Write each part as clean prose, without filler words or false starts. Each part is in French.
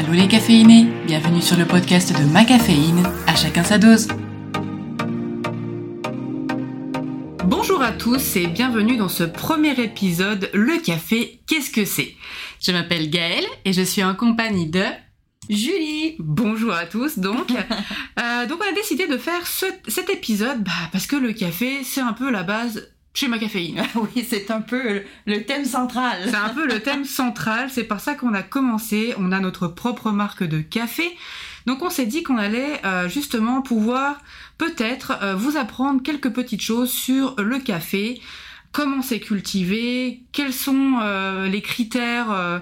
Hello les caféinés, bienvenue sur le podcast de Ma Caféine, à chacun sa dose. Bonjour à tous et bienvenue dans ce premier épisode, le café, qu'est-ce que c'est ? Je m'appelle Gaëlle et je suis en compagnie de... Julie. Bonjour à tous donc. On a décidé de faire cet épisode parce que le café c'est un peu la base chez Ma Caféine. Oui, c'est un peu le thème central. C'est un peu le thème central, c'est par ça qu'on a commencé, on a notre propre marque de café. Donc on s'est dit qu'on allait justement pouvoir peut-être vous apprendre quelques petites choses sur le café. Comment c'est cultivé, quels sont les critères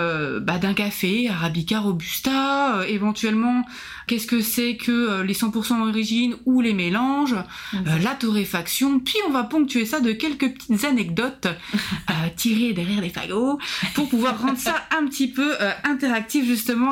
d'un café, Arabica, Robusta, éventuellement qu'est-ce que c'est que les 100% origine ou les mélanges, la torréfaction, puis on va ponctuer ça de quelques petites anecdotes tirées derrière les fagots pour pouvoir rendre ça un petit peu interactif justement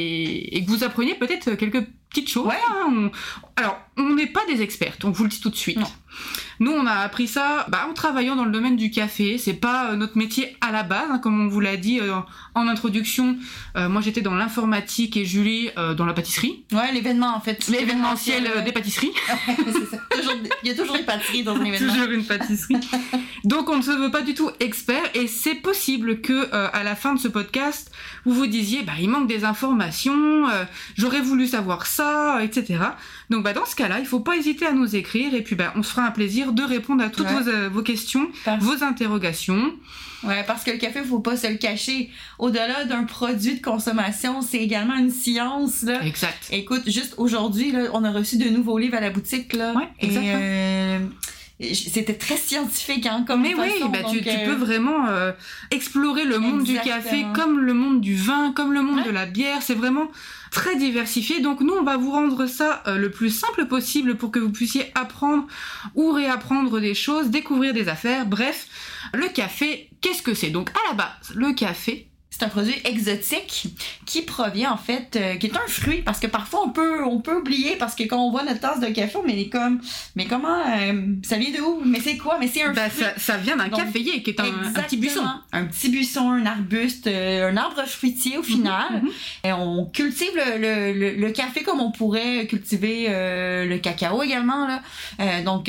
et que vous appreniez peut-être quelques petites choses. Ouais. Alors, on n'est pas des expertes, on vous le dit tout de suite. Non. Nous, on a appris ça en travaillant dans le domaine du café. C'est pas notre métier à la base, comme on vous l'a dit en introduction. Moi, j'étais dans l'informatique et Julie dans la pâtisserie. Ouais, l'événement en fait. L'événementiel des pâtisseries. C'est ça. Il y a toujours une pâtisserie dans un événement. Toujours une pâtisserie. Donc, on ne se veut pas du tout expert et c'est possible que à la fin de ce podcast, vous vous disiez, il manque des informations, j'aurais voulu savoir ça, etc. Donc, dans ce cas-là, il faut pas hésiter à nous écrire et puis on se fera un plaisir de répondre à toutes vos questions, vos interrogations. Ouais, parce que le café, faut pas se le cacher. Au-delà d'un produit de consommation, c'est également une science, là. Exact. Écoute, juste aujourd'hui, là, on a reçu de nouveaux livres à la boutique, là. Ouais, exactement. C'était très scientifique, comme mais façon. Oui, donc, tu peux vraiment explorer le monde du café comme le monde du vin, comme le monde de la bière. C'est vraiment très diversifié. Donc nous, on va vous rendre ça le plus simple possible pour que vous puissiez apprendre ou réapprendre des choses, découvrir des affaires. Bref, le café, qu'est-ce que c'est ? Donc à la base, le café... C'est un produit exotique qui provient en fait, qui est un fruit, parce que parfois on peut oublier, parce que quand on voit notre tasse de café, on est comme, mais comment, ça vient de où? Mais c'est quoi? Mais c'est un fruit. Ça vient d'un caféier, qui est un petit buisson. Un petit buisson, un arbuste, un arbre fruitier au final. Et on cultive le café comme on pourrait cultiver le cacao également, là. Donc,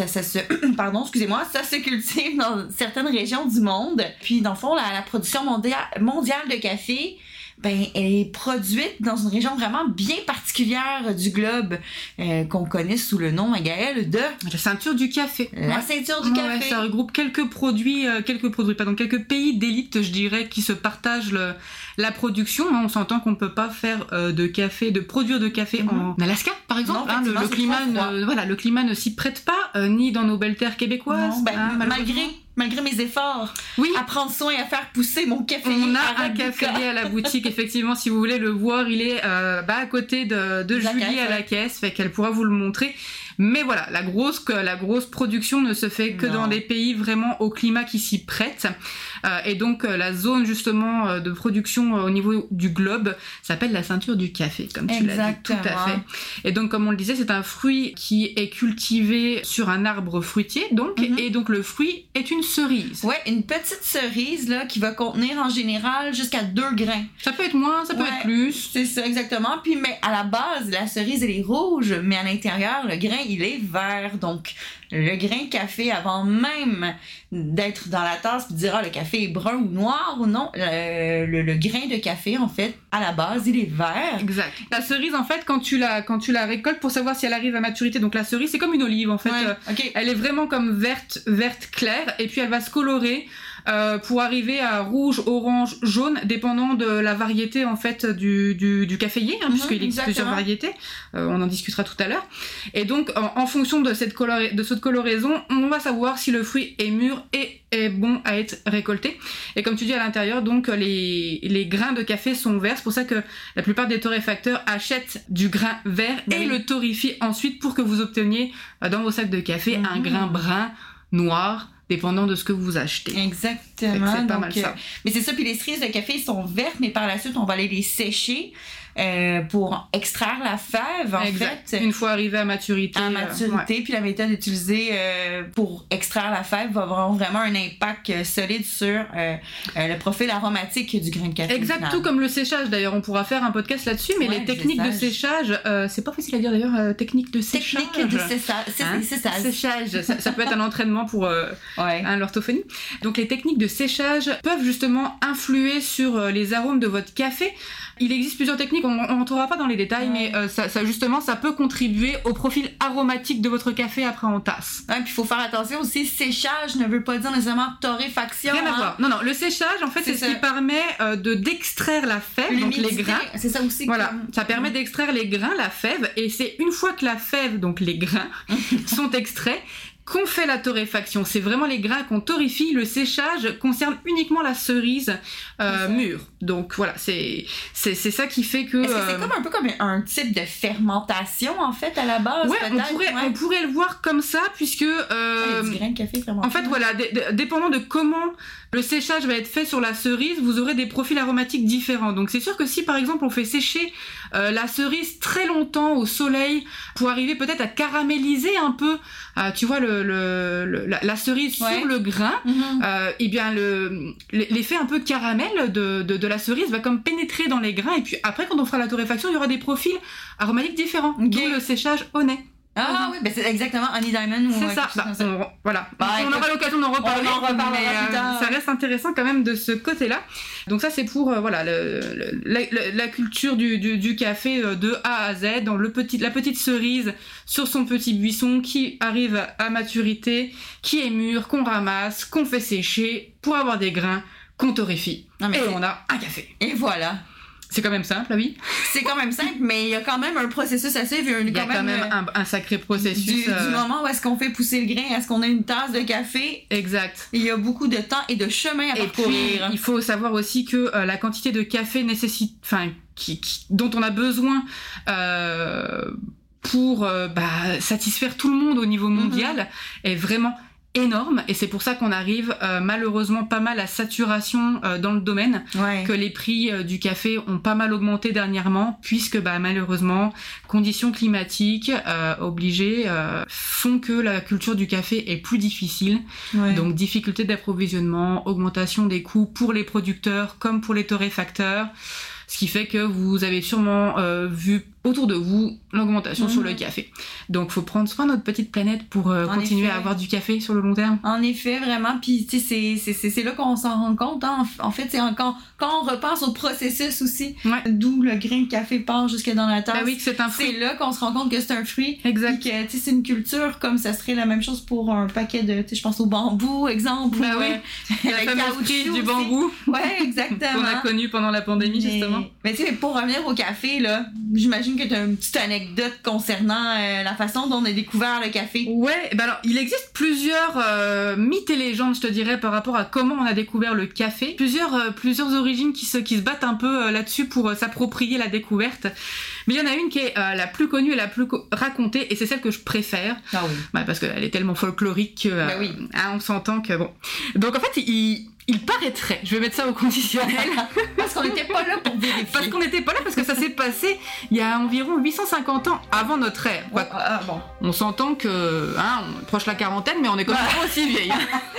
pardon, excusez-moi, ça se cultive dans certaines régions du monde. Puis, dans le fond, la production mondiale de café, elle est produite dans une région vraiment bien particulière du globe qu'on connaît sous le nom, Gaëlle, de... La ceinture du café. La ceinture du café. Ça regroupe quelques pays d'élite, je dirais, qui se partagent la production. On s'entend qu'on ne peut pas faire de produire de café en Alaska, par exemple. Non, le climat ne s'y prête pas, ni dans nos belles terres québécoises. Non, malgré mes efforts à prendre soin et à faire pousser mon café. On a un caféier à la boutique, effectivement, si vous voulez le voir, il est à côté de Julie à la caisse, fait qu'elle pourra vous le montrer. Mais voilà, la grosse production ne se fait que dans des pays vraiment au climat qui s'y prête. Et donc la zone justement de production au niveau du globe s'appelle la ceinture du café, comme tu l'as dit, tout à fait. Et donc comme on le disait, c'est un fruit qui est cultivé sur un arbre fruitier, donc, et donc le fruit est une cerise. Ouais, une petite cerise là qui va contenir en général jusqu'à 2 grains. Ça peut être moins, ça peut être plus. C'est ça, exactement. Puis mais à la base, la cerise elle est rouge, mais à l'intérieur, le grain il est vert. Donc le grain de café, avant même d'être dans la tasse puis de dire le café est brun ou noir ou non, le grain de café en fait à la base il est vert. Exact. La cerise en fait quand tu la récoltes pour savoir si elle arrive à maturité, donc la cerise c'est comme une olive en fait. Elle est vraiment comme verte claire et puis elle va se colorer pour arriver à rouge, orange, jaune, dépendant de la variété en fait du caféier, puisqu'il existe plusieurs variétés. On en discutera tout à l'heure. Et donc, en fonction de cette coloraison, on va savoir si le fruit est mûr et est bon à être récolté. Et comme tu dis à l'intérieur, donc les grains de café sont verts. C'est pour ça que la plupart des torréfacteurs achètent du grain vert et le torréfient ensuite pour que vous obteniez dans vos sacs de café un grain brun, noir, dépendant de ce que vous achetez. Exactement. C'est pas mal ça. Mais c'est ça, puis les cerises de café sont vertes, mais par la suite, on va aller les sécher. pour extraire la fève, en fait. Une fois arrivé à maturité. Puis la méthode utilisée pour extraire la fève va avoir vraiment un impact solide sur le profil aromatique du grain de café. Exact, tout comme le séchage. D'ailleurs, on pourra faire un podcast là-dessus, mais les techniques de séchage, c'est pas facile à dire d'ailleurs, technique de séchage. Technique de séchage. Séchage, ça peut être un entraînement pour l'orthophonie. Donc les techniques de séchage peuvent justement influer sur les arômes de votre café. Il existe plusieurs techniques, on n'entrera pas dans les détails, mais ça justement, ça peut contribuer au profil aromatique de votre café après en tasse. Ouais, puis il faut faire attention aussi, séchage ne veut pas dire nécessairement torréfaction. Rien à voir. Non, le séchage, en fait, c'est ce qui permet d'extraire la fève, donc les grains. C'est ça aussi. Voilà, ça permet d'extraire les grains, la fève, et c'est une fois que la fève, donc les grains, sont extraits, qu'on fait la torréfaction. C'est vraiment les grains qu'on torréfie. Le séchage concerne uniquement la cerise mûre. Donc voilà, c'est ça qui fait que... Est-ce que c'est comme un peu comme un type de fermentation, en fait, à la base? Ouais, on pourrait le voir comme ça, puisque... il y a du grain de café fermenté. En fait, voilà, dépendant de comment le séchage va être fait sur la cerise, vous aurez des profils aromatiques différents. Donc c'est sûr que si, par exemple, on fait sécher la cerise très longtemps au soleil pour arriver peut-être à caraméliser un peu, tu vois, la cerise sur le grain, et bien l'effet un peu caramel de la cerise va comme pénétrer dans les grains, et puis après, quand on fera la torréfaction, il y aura des profils aromatiques différents, d'où le séchage au nez. Ah oui, c'est exactement Honey Diamond. C'est ça. Voilà. On aura l'occasion d'en reparler. Mais ça reste intéressant quand même de ce côté-là. Donc ça, c'est pour la culture du café de A à Z, dans la petite cerise sur son petit buisson qui arrive à maturité, qui est mûre, qu'on ramasse, qu'on fait sécher pour avoir des grains qu'on torréfie. Et on a un café. Et voilà. C'est quand même simple, oui. C'est quand même simple, mais il y a quand même un processus à suivre. Il y a quand même un sacré processus. Du moment où est-ce qu'on fait pousser le grain, est-ce qu'on a une tasse de café? Exact. Il y a beaucoup de temps et de chemin à parcourir. Et puis, il faut savoir aussi que la quantité de café dont on a besoin pour satisfaire tout le monde au niveau mondial est vraiment énorme, et c'est pour ça qu'on arrive malheureusement pas mal à saturation dans le domaine, que les prix du café ont pas mal augmenté dernièrement, puisque malheureusement conditions climatiques obligées font que la culture du café est plus difficile, donc difficulté d'approvisionnement, augmentation des coûts pour les producteurs comme pour les torréfacteurs, ce qui fait que vous avez sûrement vu autour de vous l'augmentation sur le café. Donc faut prendre soin de notre petite planète pour continuer à avoir du café sur le long terme. En effet, vraiment. Puis tu sais, c'est là qu'on s'en rend compte. Hein. En fait, c'est quand on repense au processus aussi, d'où le grain de café part jusque dans la tasse. Oui, que c'est un fruit. C'est là qu'on se rend compte que c'est un fruit. Exact. Puis que c'est une culture, comme ça serait la même chose pour un paquet de, je pense au bambou, exemple. La fameuse crise du bambou. Ouais, exactement. Qu'on a connu pendant la pandémie, justement. Mais tu sais, pour revenir au café, là, j'imagine que tu as une petite anecdote concernant la façon dont on a découvert le café. Ouais, alors il existe plusieurs mythes et légendes, je te dirais, par rapport à comment on a découvert le café. Plusieurs origines qui se battent un peu là-dessus pour s'approprier la découverte. Mais il y en a une qui est la plus connue et la plus racontée, et c'est celle que je préfère. Ah oui. Parce qu'elle est tellement folklorique que on s'entend que bon. Donc en fait, il paraîtrait, je vais mettre ça au conditionnel. Parce qu'on n'était pas là pour vérifier. Parce qu'on n'était pas là, parce que ça s'est passé il y a environ 850 ans avant notre ère. Bon. On s'entend que, on approche la quarantaine, mais on est quand même pas aussi vieille.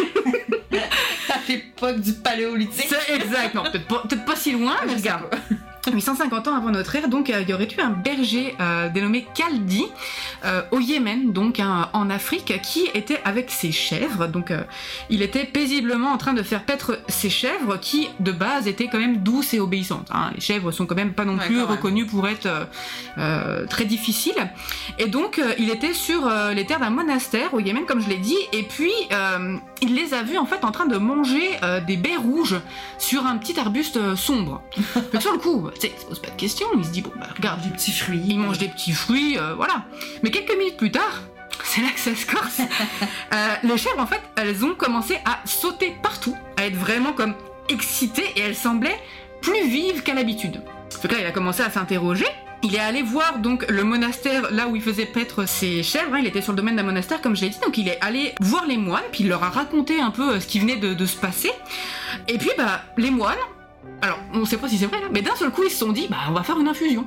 À l'époque du paléolithique. C'est exact, non, peut-être pas si loin, mais regarde. 850 ans avant notre ère, donc il y aurait eu un berger dénommé Kaldi au Yémen, donc en Afrique, qui était avec ses chèvres. Donc il était paisiblement en train de faire paître ses chèvres, qui de base étaient quand même douces et obéissantes. Les chèvres sont quand même pas non plus reconnues pour être très difficiles. Et donc il était sur les terres d'un monastère au Yémen, comme je l'ai dit, et puis il les a vus en fait en train de manger des baies rouges sur un petit arbuste sombre. Mais sur le coup, il se pose pas de questions, il se dit regarde, des petits fruits, il mange des petits fruits, voilà. Mais quelques minutes plus tard, c'est là que ça se corse. Les chèvres en fait, elles ont commencé à sauter partout, à être vraiment comme excitées, et elles semblaient plus vives qu'à l'habitude. Donc là, il a commencé à s'interroger. Il est allé voir donc le monastère, là où il faisait paître ses chèvres, il était sur le domaine d'un monastère comme je l'ai dit, donc il est allé voir les moines, puis il leur a raconté un peu ce qui venait de se passer. Et puis les moines Alors, on sait pas si c'est vrai, là, mais d'un seul coup, ils se sont dit, on va faire une infusion.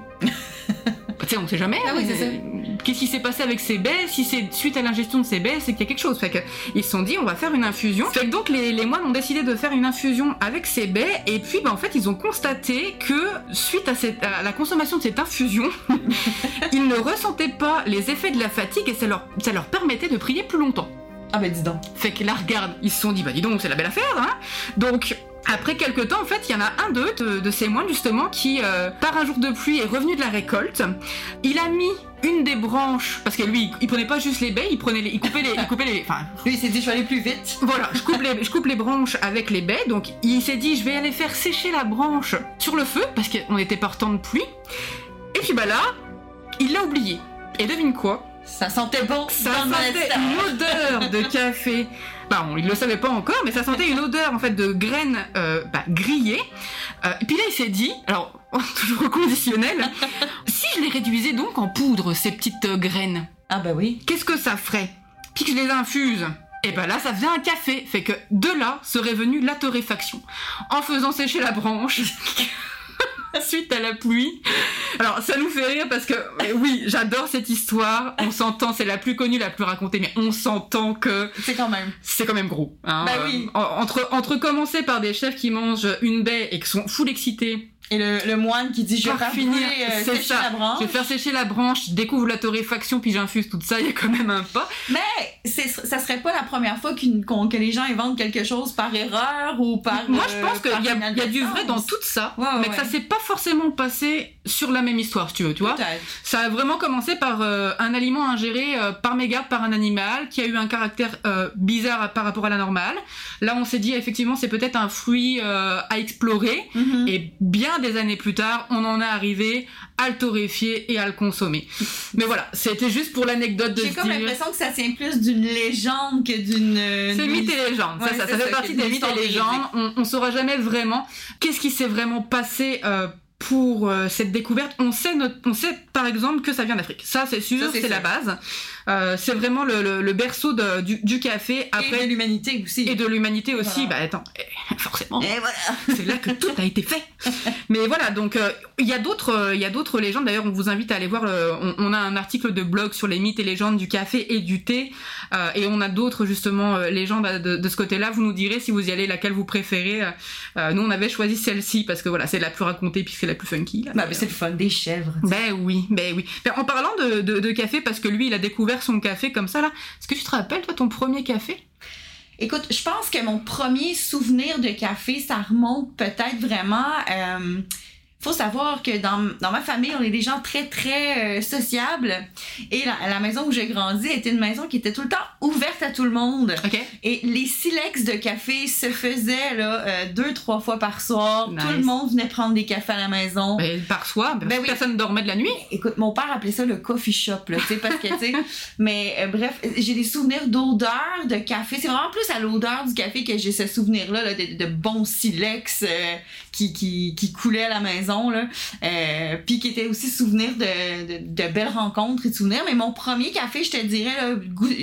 Tu sais, on sait jamais. Ah oui, c'est ça. Qu'est-ce qui s'est passé avec ces baies? Si c'est suite à l'ingestion de ces baies, c'est qu'il y a quelque chose. Fait que ils se sont dit, on va faire une infusion. Fait que donc les moines ont décidé de faire une infusion avec ces baies. Et puis, en fait, ils ont constaté que suite à la consommation de cette infusion, ils ne ressentaient pas les effets de la fatigue et ça leur permettait de prier plus longtemps. Ah ben dis donc. Fait que là, regarde, ils se sont dit, dis donc, c'est la belle affaire, hein. Donc, après quelques temps, en fait, il y en a un d'eux, de ces moines, justement, qui, par un jour de pluie, est revenu de la récolte. Il a mis une des branches, parce que lui, il prenait pas juste les baies, il coupait les... Enfin, lui, il s'est dit, je vais aller plus vite. Voilà, je coupe les branches avec les baies, donc il s'est dit, je vais aller faire sécher la branche sur le feu, parce qu'on était par temps de pluie. Et puis là, il l'a oublié. Et devine quoi? Ça sentait bon. Ça sentait une odeur de café. Il le savait pas encore, mais ça sentait une odeur en fait de graines grillées. Et puis là, il s'est dit, alors toujours au conditionnel, si je les réduisais donc en poudre, ces petites graines. Ah bah oui. Qu'est-ce que ça ferait? Puis que je les infuse. Et là, ça faisait un café. Fait que de là serait venue la torréfaction. En faisant sécher la branche. Suite à la pluie. Alors ça nous fait rire parce que oui, j'adore cette histoire. On s'entend, c'est la plus connue, la plus racontée, mais on s'entend que c'est quand même gros. Hein. Bah oui. Entre commencer par des chefs qui mangent une baie et qui sont full excités. Et le moine qui dit je vais faire sécher la branche. Je vais faire sécher la branche, je découvre la torréfaction puis j'infuse tout ça, il y a quand même un pas. Mais ça serait pas la première fois que les gens inventent quelque chose par erreur ou par... Moi je pense qu'il y a du vrai dans tout ça, mais que ça s'est pas forcément passé sur la même histoire, si tu veux, tu vois. Peut-être. Ça a vraiment commencé par un aliment ingéré par mégarde par un animal qui a eu un caractère bizarre par rapport à la normale. Là on s'est dit effectivement c'est peut-être un fruit à explorer et bien des années plus tard, on en est arrivé à le torréfier et à le consommer. Mais voilà, c'était juste pour l'anecdote de J'ai comme l'impression que ça tient plus d'une légende que d'une... C'est mythe et légende, ouais, ça fait partie des mythes et légendes. On saura jamais vraiment qu'est-ce qui s'est vraiment passé pour cette découverte. On sait par exemple que ça vient d'Afrique. Ça c'est sûr, c'est la base. C'est vraiment le berceau du café. Après, et de l'humanité aussi. Et de l'humanité aussi. Voilà. Attends, forcément. Et voilà. C'est là que tout a été fait. Mais voilà, donc il y a d'autres légendes. D'ailleurs, on vous invite à aller voir. On a un article de blog sur les mythes et légendes du café et du thé. Et on a d'autres justement légendes de ce côté-là. Vous nous direz si vous y allez laquelle vous préférez. Nous, on avait choisi celle-ci parce que voilà, c'est la plus racontée puis c'est la plus funky. Là. Mais c'est le fun des chèvres. Ben oui. En parlant de café, parce que lui, il a découvert son café comme ça là. Est-ce que tu te rappelles toi ton premier café? Écoute, je pense que mon premier souvenir de café, ça remonte peut-être vraiment... faut savoir que dans ma famille, on est des gens très, très sociables. Et la maison où j'ai grandi était une maison qui était tout le temps ouverte à tout le monde. Okay. Et les silex de café se faisaient 2-3 fois par soir. Nice. Tout le monde venait prendre des cafés à la maison. Mais par soir, oui. Personne dormait de la nuit. Écoute, mon père appelait ça le coffee shop, là, tu sais, parce que, tu sais... mais bref, j'ai des souvenirs d'odeur de café. C'est vraiment plus à l'odeur du café que j'ai ce souvenir-là là, de bons silex qui coulaient à la maison. Puis qui était aussi souvenir de belles rencontres et de souvenirs. Mais mon premier café, je te dirais, là,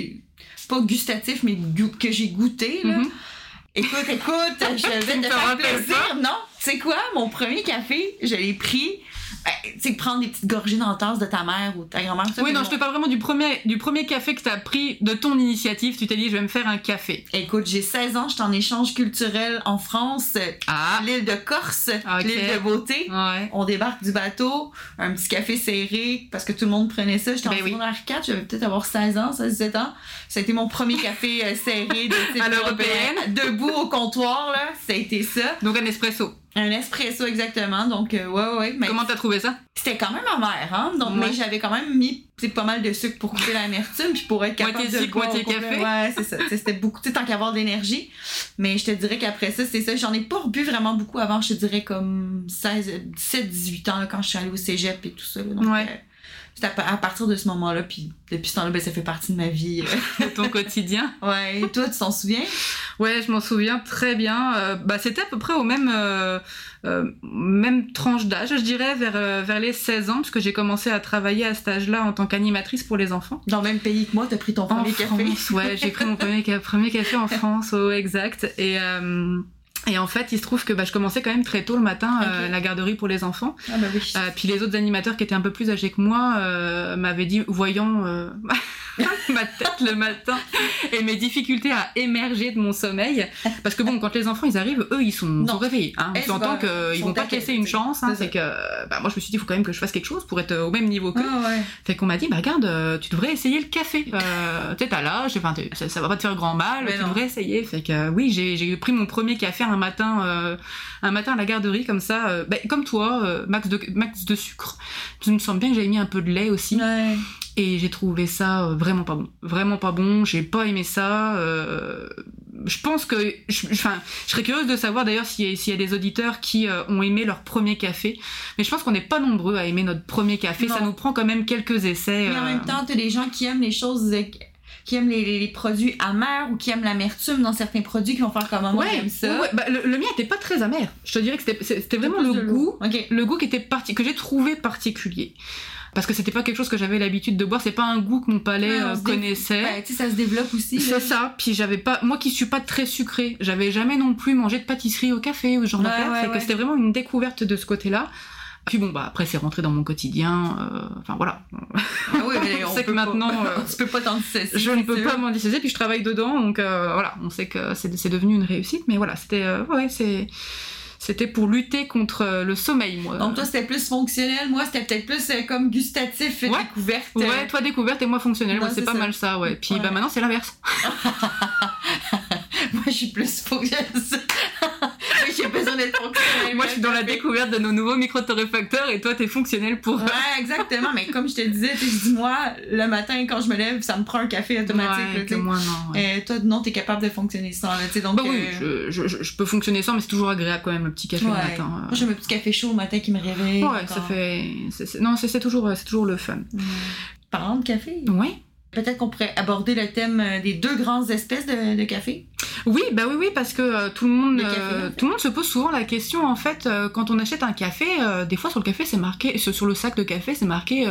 pas gustatif, mais que j'ai goûté. Là. Écoute, je vais te faire plaisir. Non, tu sais quoi? Mon premier café, je l'ai pris... tu sais, prendre des petites gorgées dans la tasse de ta mère ou de ta grand-mère. Oui, non, je te parle vraiment du premier café que t'as pris de ton initiative. Tu t'es dit, je vais me faire un café. Écoute, j'ai 16 ans, j'étais en échange culturel en France, l'île de Corse, l'île de Beauté. Ouais. On débarque du bateau, un petit café serré, parce que tout le monde prenait ça. J'étais en secondaire 4, j'avais peut-être avoir 16 ans, 17 ans. Ça a été mon premier café serré de type à l'européenne. Debout au comptoir, là, ça a été ça. Donc un espresso. Un espresso, exactement. Donc, ouais. Mais comment t'as trouvé ça? C'était quand même amer, hein? Donc, mais j'avais quand même mis pas mal de sucre pour couper l'amertume puis pour être capable de boire. Moitié café. Ouais, c'est ça. C'était beaucoup, tant qu'avoir de l'énergie. Mais je te dirais qu'après ça, c'est ça. J'en ai pas rebu vraiment beaucoup avant. Je te dirais comme 17-18 ans, là, quand je suis allée au cégep et tout ça. Là. Donc, c'est à partir de ce moment-là, puis depuis ce temps-là, ça fait partie de ma vie. De ton quotidien. Ouais. Et toi, tu t'en souviens? Ouais, je m'en souviens très bien. C'était à peu près au même tranche d'âge, je dirais, vers les 16 ans, parce que j'ai commencé à travailler à cet âge-là en tant qu'animatrice pour les enfants. Dans le même pays que moi, t'as pris ton premier café? Ouais, j'ai pris mon premier café en France, exact. Et en fait, il se trouve que je commençais quand même très tôt le matin la garderie pour les enfants. Ah bah oui. Puis les autres animateurs qui étaient un peu plus âgés que moi m'avaient dit, voyant ma tête le matin et mes difficultés à émerger de mon sommeil, parce que bon, quand les enfants ils arrivent, eux ils sont réveillés. Hein. On s'entend qu'ils vont pas te laisser une chance. Hein, c'est que moi je me suis dit, il faut quand même que je fasse quelque chose pour être au même niveau qu'eux. Fait qu'on m'a dit, regarde, tu devrais essayer le café. Tu sais, t'as l'âge, ça va pas te faire grand mal, tu devrais essayer. Fait que oui, j'ai pris mon premier café un matin à la garderie comme ça, comme toi, max de sucre. Je me sens bien que j'avais mis un peu de lait aussi. Ouais. Et j'ai trouvé ça vraiment pas bon, j'ai pas aimé ça. Je pense que je serais curieuse de savoir d'ailleurs s'il y a des auditeurs qui ont aimé leur premier café, mais je pense qu'on n'est pas nombreux à aimer notre premier café. Ça nous prend quand même quelques essais. Mais en même temps, t'as des gens qui aiment les choses qui aiment les produits amers ou qui aiment l'amertume dans certains produits qui vont faire comme moi j'aime ça. Ouais. Le mien était pas très amer. Je te dirais que c'était vraiment le goût qui était que j'ai trouvé particulier. Parce que c'était pas quelque chose que j'avais l'habitude de boire, c'est pas un goût que mon palais connaissait. Tu sais, ça se développe aussi. C'est ça. Puis moi qui suis pas très sucrée, j'avais jamais non plus mangé de pâtisserie au café ou ce genre d'affaires. Que c'était vraiment une découverte de ce côté-là. Puis bon, après c'est rentré dans mon quotidien. Enfin voilà. Ah oui, mais on sait que maintenant, tu peux pas t'en dissocier. Je ne peux pas m'en dissocier. Puis je travaille dedans, donc voilà, on sait que c'est devenu une réussite. Mais voilà, c'était pour lutter contre le sommeil, moi. Donc toi, c'était plus fonctionnel. Moi, c'était peut-être plus comme gustatif, découverte. Ouais, toi découverte et moi fonctionnel. Moi, c'est pas mal ça, ouais. Puis maintenant, c'est l'inverse. Moi, je suis plus fonctionnelle. J'ai besoin d'être fonctionnelle. Moi, je suis dans la découverte de nos nouveaux micro-torréfacteurs et toi, t'es fonctionnel pour... Ouais, exactement. Mais comme je te disais, je dis, moi, le matin, quand je me lève, ça me prend un café automatique. Moi, non. Ouais. Toi, non, t'es capable de fonctionner sans. Donc, oui, je peux fonctionner sans, mais c'est toujours agréable quand même, le petit café le matin. Moi, j'ai mon petit café chaud le matin qui me réveille. Ouais, ça fait... c'est toujours le fun. Parlant de café. Oui. Peut-être qu'on pourrait aborder le thème des deux grandes espèces de café. Oui, parce que tout le monde se pose souvent la question, en fait, quand on achète un café, des fois sur le café, c'est marqué, sur le sac de café, c'est marqué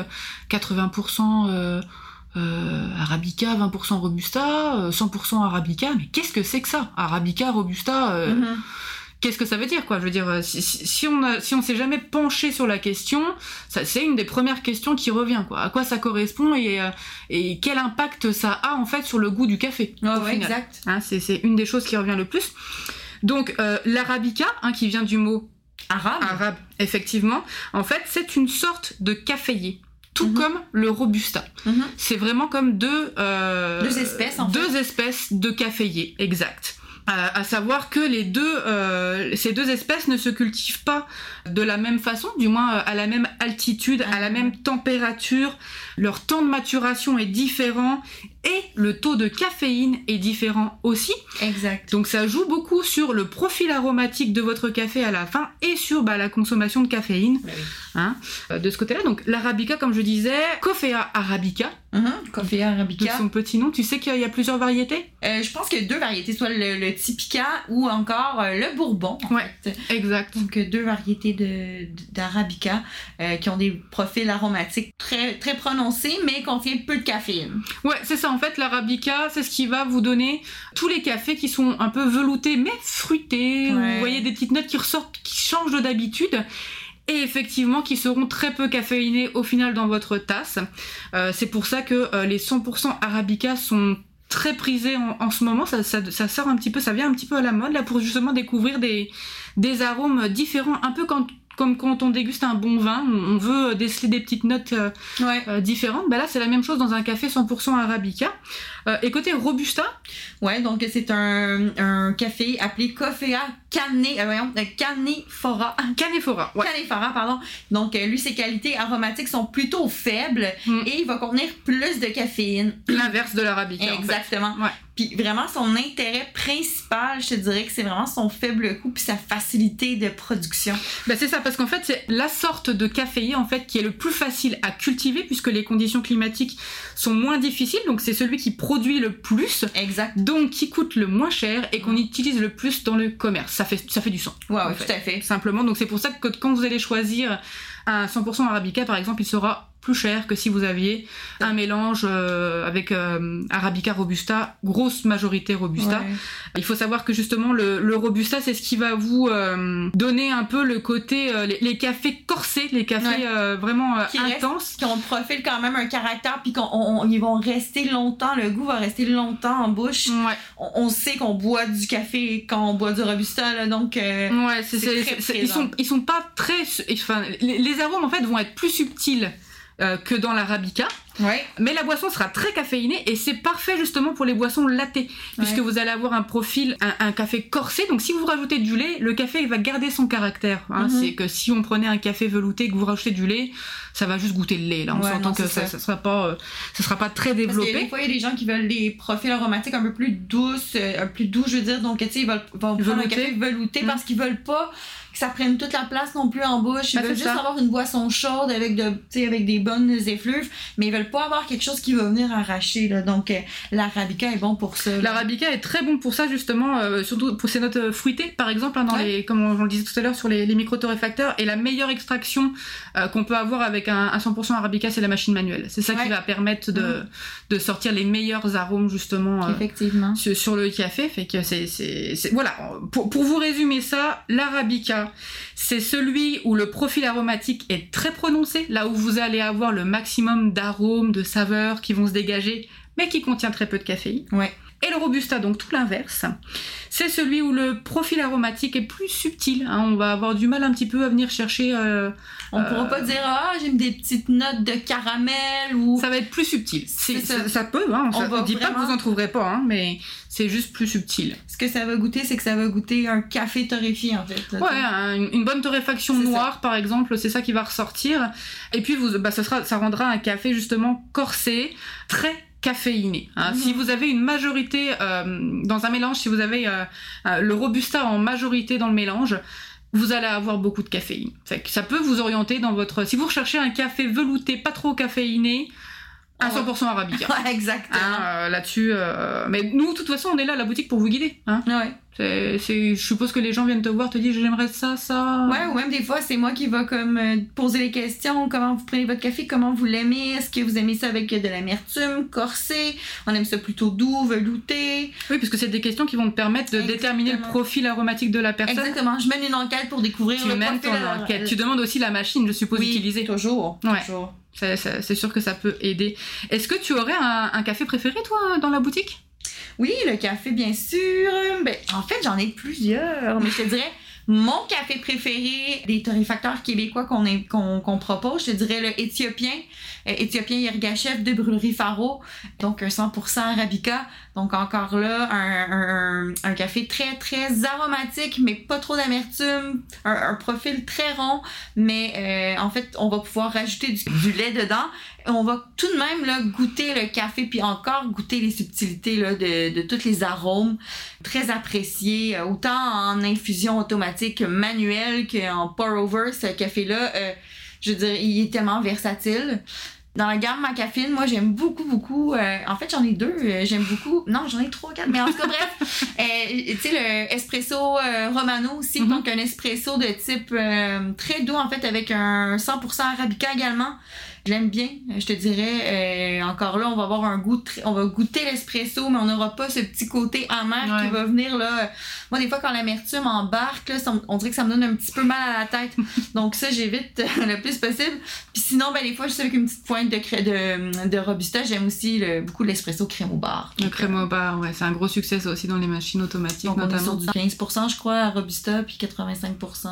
80% Arabica, 20% Robusta, 100% Arabica. Mais qu'est-ce que c'est que ça? Arabica, Robusta, qu'est-ce que ça veut dire, quoi? Je veux dire, si on s'est jamais penché sur la question, c'est une des premières questions qui revient, quoi. À quoi ça correspond et quel impact ça a, en fait, sur le goût du café. Ouais, exact. Hein, c'est une des choses qui revient le plus. Donc, l'Arabica, qui vient du mot arabe, effectivement, en fait, c'est une sorte de caféier. Tout comme le Robusta. C'est vraiment comme deux espèces, deux espèces de caféiers, exact. À savoir que ces deux espèces ne se cultivent pas de la même façon, du moins à la même altitude, à la même température. Leur temps de maturation est différent et le taux de caféine est différent aussi. Exact. Donc ça joue beaucoup sur le profil aromatique de votre café à la fin et sur la consommation de caféine. Oui. De ce côté-là, donc l'Arabica, comme je disais, Coffea Arabica. Coffea Arabica. De son petit nom. Tu sais qu'il y a plusieurs variétés? Je pense qu'il y a deux variétés, soit le Typica ou encore le Bourbon. Fait. Exact. Donc deux variétés d'Arabica qui ont des profils aromatiques très, très prononcés, mais contiennent peu de caféine. Ouais, c'est ça. En fait, l'Arabica, c'est ce qui va vous donner tous les cafés qui sont un peu veloutés, mais fruités. Ouais. Vous voyez des petites notes qui ressortent, qui changent de d'habitude. Et effectivement, qui seront très peu caféinés au final dans votre tasse. C'est pour ça que les 100% Arabica sont très prisés en ce moment. Ça sort un petit peu, ça vient un petit peu à la mode là pour justement découvrir des arômes différents, un peu comme quand on déguste un bon vin, on veut déceler des petites notes différentes. Là, c'est la même chose dans un café 100% Arabica. Et côté Robusta, donc c'est un café appelé Coffea Canephora. Canephora, pardon. Donc, lui, ses qualités aromatiques sont plutôt faibles et il va contenir plus de caféine. L'inverse de l'Arabica. Exactement. En fait. Ouais. Puis vraiment, son intérêt principal, je te dirais que c'est vraiment son faible coût puis sa facilité de production. C'est ça, parce qu'en fait, c'est la sorte de caféier en fait qui est le plus facile à cultiver puisque les conditions climatiques sont moins difficiles. Donc, c'est celui qui produit le plus. Exact. Donc, qui coûte le moins cher et qu'on utilise le plus dans le commerce. Ça fait du sens. Ouais, tout à fait. Simplement. Donc, c'est pour ça que quand vous allez choisir un 100% Arabica, par exemple, il sera plus cher que si vous aviez un mélange avec Arabica Robusta, grosse majorité Robusta. Ouais. Il faut savoir que justement le Robusta, c'est ce qui va vous donner un peu le côté les cafés corsés, les cafés vraiment intenses. Qui ont le profil quand même un caractère, puis ils vont rester longtemps, le goût va rester longtemps en bouche. Ouais. On sait qu'on boit du café quand on boit du Robusta, là, donc ouais, ils sont pas très... Enfin, les arômes en fait vont être plus subtils que dans l'Arabica. Ouais. Mais la boisson sera très caféinée et c'est parfait justement pour les boissons latées, puisque vous allez avoir un profil, un café corsé. Donc si vous rajoutez du lait, le café il va garder son caractère. C'est que si on prenait un café velouté et que vous rajoutez du lait, ça va juste goûter le lait. Là, on s'entend que ça sera pas très développé. Parce que des fois il y a des gens qui veulent des profils aromatiques un peu plus doux, je veux dire. Donc tu sais, ils vont prendre un café velouté parce qu'ils veulent pas que ça prenne toute la place non plus en bouche. Ils veulent juste avoir une boisson chaude avec des bonnes effluves, mais ils veulent pas avoir quelque chose qui va venir arracher, là. Donc l'Arabica est bon pour ça, là. L'Arabica est très bon pour ça justement, surtout pour ses notes fruitées par exemple, dans comme on le disait tout à l'heure sur les micro-torréfacteurs. Et la meilleure extraction qu'on peut avoir avec un 100% Arabica, c'est la machine manuelle. C'est ça qui va permettre de sortir les meilleurs arômes justement effectivement sur le café. Fait que c'est voilà, pour vous résumer ça, l'Arabica c'est celui où le profil aromatique est très prononcé, là où vous allez avoir le maximum d'arômes, de saveurs qui vont se dégager, mais qui contient très peu de caféine. Ouais. Et le Robusta, donc tout l'inverse, c'est celui où le profil aromatique est plus subtil. On va avoir du mal un petit peu à venir chercher... on pourra pas dire « j'ai des petites notes de caramel » ou... Ça va être plus subtil. Ça peut, on dit pas que vous en trouverez pas, mais c'est juste plus subtil. Ce que ça va goûter, c'est que ça va goûter un café torréfié, en fait. Là, une bonne torréfaction noire, par exemple, c'est ça qui va ressortir. Et puis, ça rendra un café, justement, corsé, très caféiné. Si vous avez une majorité dans un mélange, si vous avez le Robusta en majorité dans le mélange, vous allez avoir beaucoup de caféine. Fait que ça peut vous orienter dans votre... Si vous recherchez un café velouté, pas trop caféiné, un 100% Arabica. Exactement. Là-dessus, mais nous, de toute façon, on est là à la boutique pour vous guider. Je suppose que les gens viennent te voir, te disent j'aimerais ça. Ouais, ou même des fois, c'est moi qui va comme poser les questions. Comment vous prenez votre café? Comment vous l'aimez? Est-ce que vous aimez ça avec de l'amertume, corsé? On aime ça plutôt doux, velouté? Oui, parce que c'est des questions qui vont te permettre de déterminer le profil aromatique de la personne. Exactement. Je mène une enquête pour découvrir le profil. Enquête. Tu demandes aussi la machine, je suppose, utilisée. Toujours. C'est sûr que ça peut aider. Est-ce que tu aurais un café préféré, toi, dans la boutique? Oui, le café, bien sûr. En fait, j'en ai plusieurs, mais je te dirais, mon café préféré des torréfacteurs québécois qu'on propose, je te dirais le Éthiopien Yergachev de Brûlerie Faro, donc un 100% Arabica. Donc encore là, un café très, très aromatique, mais pas trop d'amertume, un profil très rond, mais en fait, on va pouvoir rajouter du lait dedans. On va tout de même là, goûter le café, puis encore goûter les subtilités là, de tous les arômes, très appréciés, autant en infusion automatique manuelle qu'en pour-over. Ce café-là, je veux dire, il est tellement versatile. Dans la gamme Macafine, moi, j'aime beaucoup... en fait, j'en ai 2. J'aime beaucoup... Non, j'en ai 3, 4. Mais en tout cas, bref, tu sais, le espresso Romano aussi. Donc, un espresso de type très doux, en fait, avec un 100% Arabica également. Je l'aime bien, je te dirais. Encore là, on va avoir un goût... on va goûter l'espresso, mais on n'aura pas ce petit côté amer qui va venir, là... Moi, des fois, quand l'amertume embarque, là, on dirait que ça me donne un petit peu mal à la tête. Donc ça, j'évite le plus possible. Puis sinon, des fois, juste avec une petite pointe de Robusta, j'aime aussi beaucoup l'espresso crème au bar. Le crème au bar, c'est un gros succès, ça aussi, dans les machines automatiques, donc, notamment. On est sur du 15%, je crois, à Robusta, puis 85%...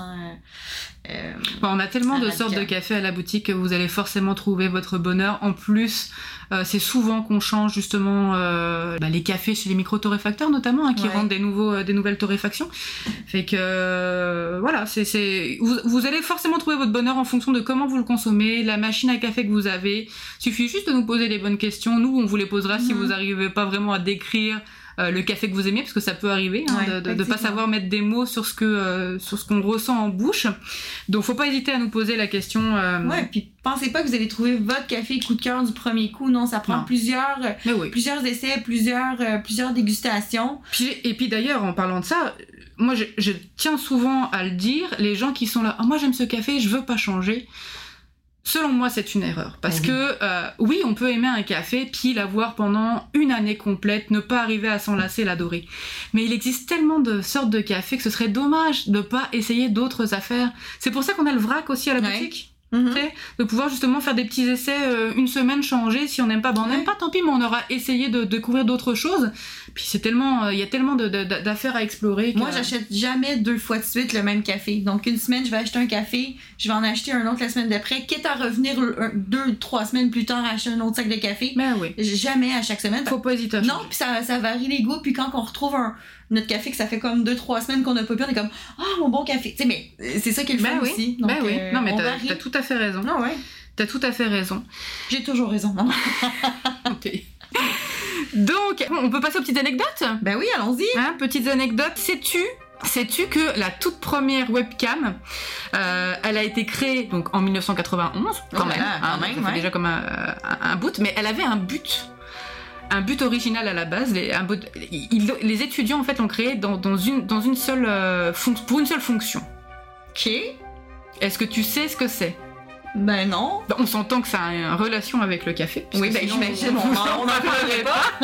on a tellement de sortes de café à la boutique que vous allez forcément trouver votre bonheur. En plus, c'est souvent qu'on change justement les cafés chez les micro-torréfacteurs notamment, qui rendent des nouvelles torréfactions. Fait que voilà, vous allez forcément trouver votre bonheur en fonction de comment vous le consommez, la machine à café que vous avez. Il suffit juste de nous poser les bonnes questions. Nous, on vous les posera si vous n'arrivez pas vraiment à décrire le café que vous aimez, parce que ça peut arriver de pas savoir mettre des mots sur ce qu'on ressent en bouche. Donc faut pas hésiter à nous poser la question. Puis pensez pas que vous allez trouver votre café coup de cœur du premier coup. Non, ça prend plusieurs essais, plusieurs dégustations. Et puis d'ailleurs, en parlant de ça, moi je tiens souvent à le dire, les gens qui sont là, moi j'aime ce café, je veux pas changer. Selon moi, c'est une erreur. Parce que, oui, on peut aimer un café, puis l'avoir pendant une année complète, ne pas arriver à s'en lasser, l'adorer. Mais il existe tellement de sortes de café que ce serait dommage de pas essayer d'autres affaires. C'est pour ça qu'on a le vrac aussi à la boutique. De pouvoir justement faire des petits essais, une semaine, changer. Si on n'aime pas, on n'aime pas, tant pis, mais on aura essayé de découvrir d'autres choses. Puis c'est tellement, il y a tellement d'affaires à explorer. Moi, j'achète jamais 2 fois de suite le même café. Donc une semaine, je vais acheter un café, je vais en acheter un autre la semaine d'après, quitte à revenir 2-3 semaines plus tard à acheter un autre sac de café. Ben oui. Jamais à chaque semaine. Faut pas hésiter. Non, puis ça varie les goûts. Puis quand on retrouve notre café que ça fait comme 2-3 semaines qu'on a pas bu, on est comme mon bon café. Tu sais, mais c'est ça qui est le fun aussi. Donc, oui. Non, mais t'as tout à fait raison. Non, ouais. T'as tout à fait raison. J'ai toujours raison, non? Ok. Donc, on peut passer aux petites anecdotes? Ben oui, allons-y. Petites anecdotes. Sais-tu que la toute première webcam, elle a été créée donc en 1991, quand même. Ça fait déjà comme un bout, mais elle avait un but. Un but original à la base. Les étudiants en fait l'ont créé dans une seule pour une seule fonction. Ok. Est-ce que tu sais ce que c'est? Ben non. On s'entend que ça a une relation avec le café. Oui, ben j'imagine. On n'en parlerait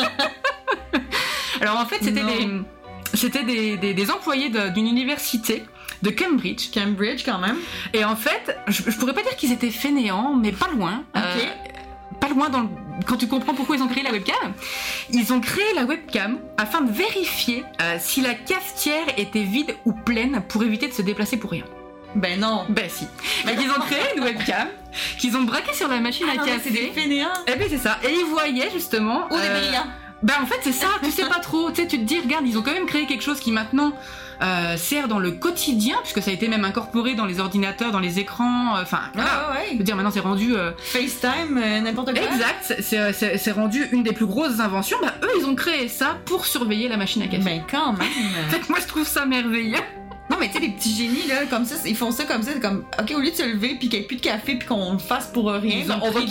pas. Alors en fait, c'était des employés d'une université de Cambridge. Cambridge quand même. Et en fait, je pourrais pas dire qu'ils étaient fainéants, mais pas loin. Ok. Pas loin quand tu comprends pourquoi ils ont créé la webcam. Ils ont créé la webcam afin de vérifier si la cafetière était vide ou pleine pour éviter de se déplacer pour rien. Ben non. Ben si. Mais ils ont créé une webcam qu'ils ont braquée sur la machine à café. C'est des fainéants. Eh ben c'est ça. Et ils voyaient justement. Ou des brillants. Ben en fait c'est ça, tu sais pas trop. Tu sais, tu te dis, regarde, ils ont quand même créé quelque chose qui maintenant sert dans le quotidien, puisque ça a été même incorporé dans les ordinateurs, dans les écrans. Enfin, voilà. Ouais. Je veux dire, maintenant c'est rendu. FaceTime, n'importe quoi. Exact. C'est rendu une des plus grosses inventions. Ben eux, ils ont créé ça pour surveiller la machine à café. Ben quand même. Fait que moi je trouve ça merveilleux. Non, mais tu sais, les petits génies, là, comme ça, ils font ça comme ça, c'est comme, OK, au lieu de se lever puis qu'il n'y ait plus de café puis qu'on le fasse pour rien, on va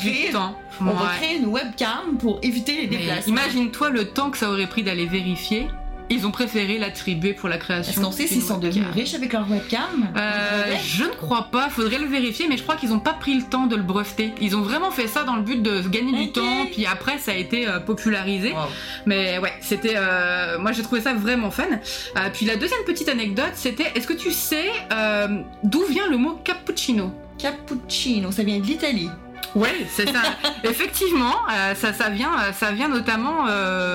créer une webcam pour éviter les déplacements. Imagine-toi le temps que ça aurait pris d'aller vérifier. Ils ont préféré l'attribuer pour la création. Est-ce qu'on sait s'ils sont devenus riches avec leur webcam? Je ne crois pas, faudrait le vérifier, mais je crois qu'ils n'ont pas pris le temps de le breveter. Ils ont vraiment fait ça dans le but de gagner du temps, puis après ça a été popularisé. Wow. Mais ouais, c'était... moi j'ai trouvé ça vraiment fun. Puis la deuxième petite anecdote, c'était, est-ce que tu sais d'où vient le mot cappuccino? Cappuccino, ça vient de l'Italie. Ouais, c'est ça. Effectivement, ça vient notamment.